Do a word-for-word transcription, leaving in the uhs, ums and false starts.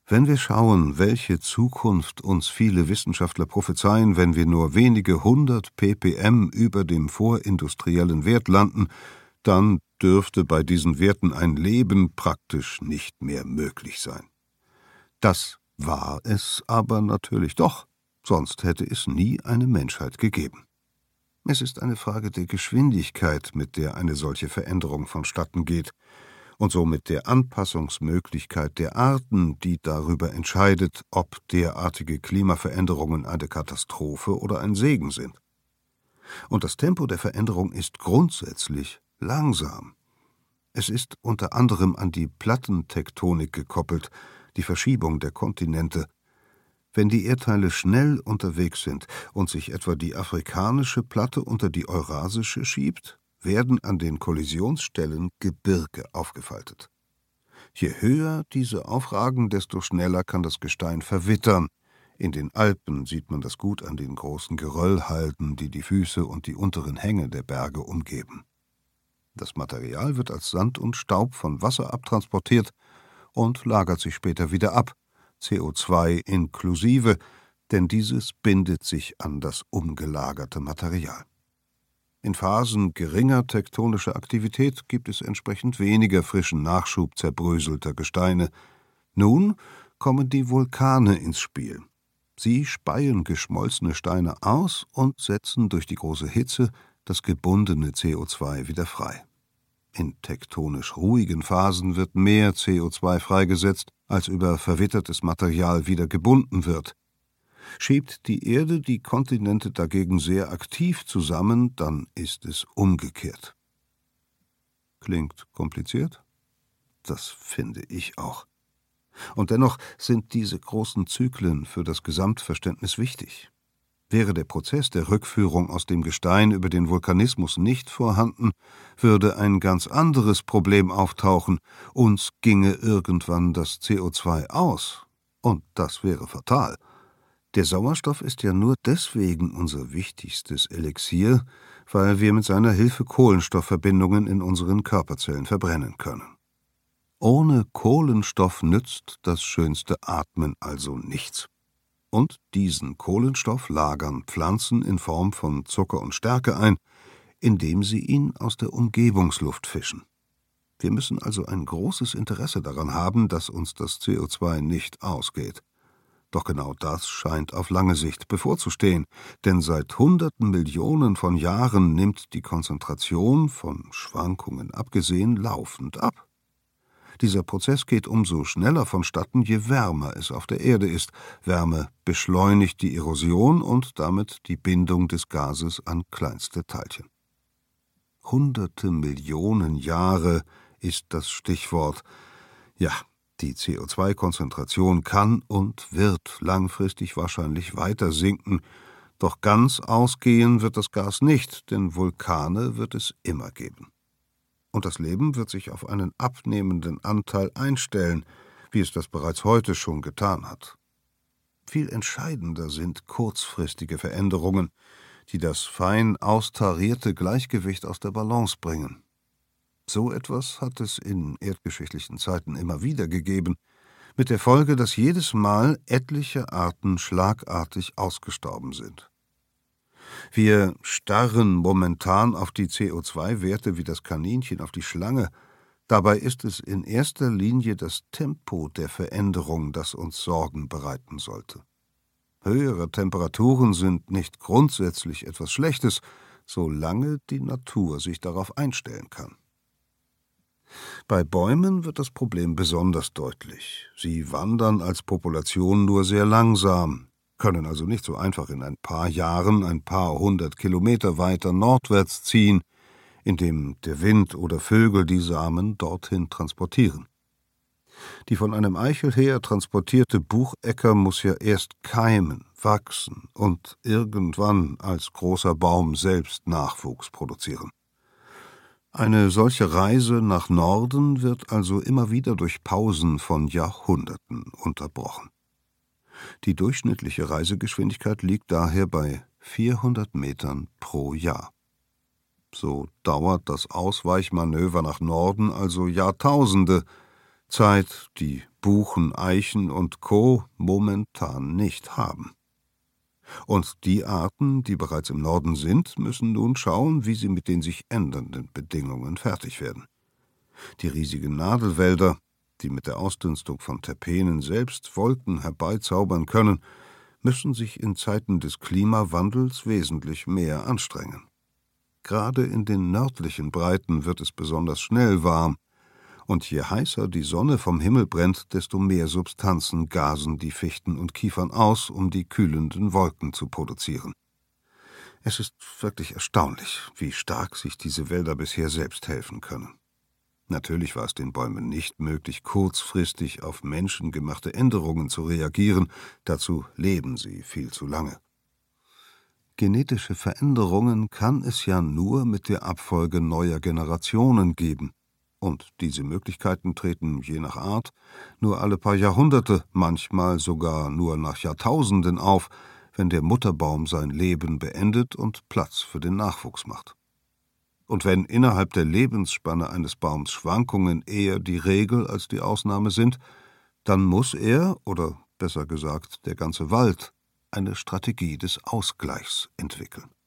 Wenn wir schauen, welche Zukunft uns viele Wissenschaftler prophezeien, wenn wir nur wenige hundert ppm über dem vorindustriellen Wert landen, dann dürfte bei diesen Werten ein Leben praktisch nicht mehr möglich sein. Das war es aber natürlich doch, sonst hätte es nie eine Menschheit gegeben. Es ist eine Frage der Geschwindigkeit, mit der eine solche Veränderung vonstatten geht, und somit der Anpassungsmöglichkeit der Arten, die darüber entscheidet, ob derartige Klimaveränderungen eine Katastrophe oder ein Segen sind. Und das Tempo der Veränderung ist grundsätzlich langsam. Es ist unter anderem an die Plattentektonik gekoppelt, die Verschiebung der Kontinente. Wenn die Erdteile schnell unterwegs sind und sich etwa die afrikanische Platte unter die eurasische schiebt, werden an den Kollisionsstellen Gebirge aufgefaltet. Je höher diese aufragen, desto schneller kann das Gestein verwittern. In den Alpen sieht man das gut an den großen Geröllhalden, die die Füße und die unteren Hänge der Berge umgeben. Das Material wird als Sand und Staub von Wasser abtransportiert und lagert sich später wieder ab, C O zwei inklusive, denn dieses bindet sich an das umgelagerte Material. In Phasen geringer tektonischer Aktivität gibt es entsprechend weniger frischen Nachschub zerbröselter Gesteine. Nun kommen die Vulkane ins Spiel. Sie speien geschmolzene Steine aus und setzen durch die große Hitze das gebundene C O zwei wieder frei. In tektonisch ruhigen Phasen wird mehr C O zwei freigesetzt, als über verwittertes Material wieder gebunden wird. Schiebt die Erde die Kontinente dagegen sehr aktiv zusammen, dann ist es umgekehrt. Klingt kompliziert? Das finde ich auch. Und dennoch sind diese großen Zyklen für das Gesamtverständnis wichtig. Wäre der Prozess der Rückführung aus dem Gestein über den Vulkanismus nicht vorhanden, würde ein ganz anderes Problem auftauchen. Uns ginge irgendwann das C O zwei aus. Und das wäre fatal. Der Sauerstoff ist ja nur deswegen unser wichtigstes Elixier, weil wir mit seiner Hilfe Kohlenstoffverbindungen in unseren Körperzellen verbrennen können. Ohne Kohlenstoff nützt das schönste Atmen also nichts. Und diesen Kohlenstoff lagern Pflanzen in Form von Zucker und Stärke ein, indem sie ihn aus der Umgebungsluft fischen. Wir müssen also ein großes Interesse daran haben, dass uns das C O zwei nicht ausgeht. Doch genau das scheint auf lange Sicht bevorzustehen, denn seit hunderten Millionen von Jahren nimmt die Konzentration, von Schwankungen abgesehen, laufend ab. Dieser Prozess geht umso schneller vonstatten, je wärmer es auf der Erde ist. Wärme beschleunigt die Erosion und damit die Bindung des Gases an kleinste Teilchen. Hunderte Millionen Jahre ist das Stichwort. Ja, die C O zwei Konzentration kann und wird langfristig wahrscheinlich weiter sinken, doch ganz ausgehen wird das Gas nicht, denn Vulkane wird es immer geben. Und das Leben wird sich auf einen abnehmenden Anteil einstellen, wie es das bereits heute schon getan hat. Viel entscheidender sind kurzfristige Veränderungen, die das fein austarierte Gleichgewicht aus der Balance bringen. So etwas hat es in erdgeschichtlichen Zeiten immer wieder gegeben, mit der Folge, dass jedes Mal etliche Arten schlagartig ausgestorben sind. Wir starren momentan auf die C O zwei Werte wie das Kaninchen auf die Schlange. Dabei ist es in erster Linie das Tempo der Veränderung, das uns Sorgen bereiten sollte. Höhere Temperaturen sind nicht grundsätzlich etwas Schlechtes, solange die Natur sich darauf einstellen kann. Bei Bäumen wird das Problem besonders deutlich. Sie wandern als Population nur sehr langsam, können also nicht so einfach in ein paar Jahren ein paar hundert Kilometer weiter nordwärts ziehen, indem der Wind oder Vögel die Samen dorthin transportieren. Die von einem Eichel her transportierte Buchecker muss ja erst keimen, wachsen und irgendwann als großer Baum selbst Nachwuchs produzieren. Eine solche Reise nach Norden wird also immer wieder durch Pausen von Jahrhunderten unterbrochen. Die durchschnittliche Reisegeschwindigkeit liegt daher bei vierhundert Metern pro Jahr. So dauert das Ausweichmanöver nach Norden also Jahrtausende, Zeit, die Buchen, Eichen und Co. momentan nicht haben. Und die Arten, die bereits im Norden sind, müssen nun schauen, wie sie mit den sich ändernden Bedingungen fertig werden. Die riesigen Nadelwälder, die mit der Ausdünstung von Terpenen selbst Wolken herbeizaubern können, müssen sich in Zeiten des Klimawandels wesentlich mehr anstrengen. Gerade in den nördlichen Breiten wird es besonders schnell warm, und je heißer die Sonne vom Himmel brennt, desto mehr Substanzen gasen die Fichten und Kiefern aus, um die kühlenden Wolken zu produzieren. Es ist wirklich erstaunlich, wie stark sich diese Wälder bisher selbst helfen können. Natürlich war es den Bäumen nicht möglich, kurzfristig auf menschengemachte Änderungen zu reagieren, dazu leben sie viel zu lange. Genetische Veränderungen kann es ja nur mit der Abfolge neuer Generationen geben. Und diese Möglichkeiten treten je nach Art nur alle paar Jahrhunderte, manchmal sogar nur nach Jahrtausenden auf, wenn der Mutterbaum sein Leben beendet und Platz für den Nachwuchs macht. Und wenn innerhalb der Lebensspanne eines Baums Schwankungen eher die Regel als die Ausnahme sind, dann muss er, oder besser gesagt der ganze Wald, eine Strategie des Ausgleichs entwickeln.